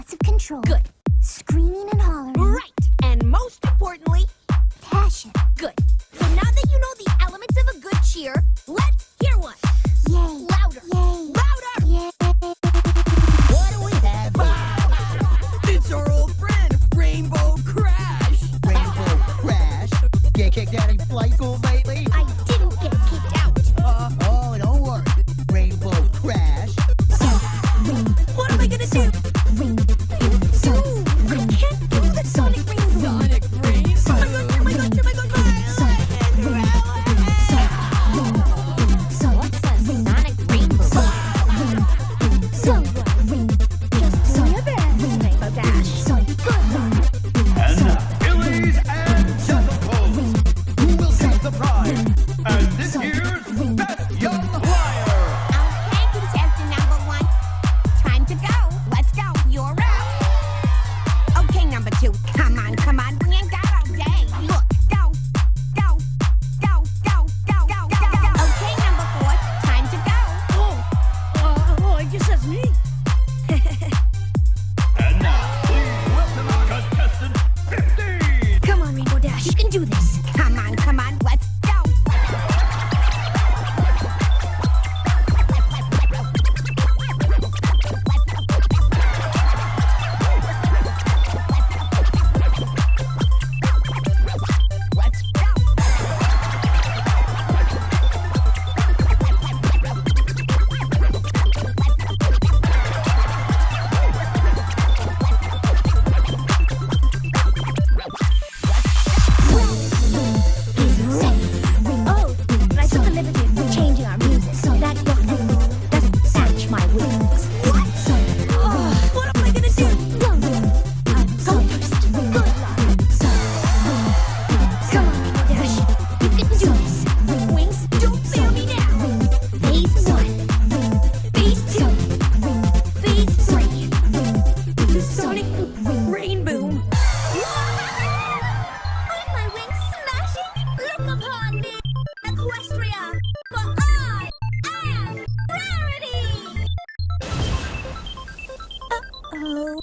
Lots of control. Good. Screaming and hollering. Right. And most importantly, Passion. good. So now that you know the elements of a good cheer, let's hear one. Yay. Louder. Yay. Louder. Yay. What do we have? It's our old friend, Rainbow Crash. Rainbow Crash. Get kicked out in flight school lately? I didn't get kicked out. Oh, don't worry. Rainbow Crash. What am I gonna do? Ring. Dude, I can't do the Sonic Ring. Sonic Rainbow. Oh my gosh, oh my gosh, oh my gosh. What's a Sonic Rainbow? Ring. Just do your best. Rainbow Dash. And now, Billy's and Gentlefolds, who will take the prize as this year's Best Young Flyer. Okay, contestant number 1. Time to go. Let's go. You're up. Okay, number 2. Come on, come on. We ain't got all day. Look, go, go, go, go, go, go, go, go. Okay, number 4. Time to go. Oh, I guess that's me. And now, please welcome our contestant, 15. Come on, Rainbow Dash. You can do this. Come on, come on. Let's go. Let's go. Oh, but I took the liberty of changing our music so that your ring doesn't match my wings. What am I gonna do? Go first. Come on, Rainbow Dash. You can do this. Wings, don't fail me now. Phase 1. Phase 2. Phase 3. The Sonic Rainbow. On my wings smashing, look upon me, Equestria, for I am Rarity! Uh-oh.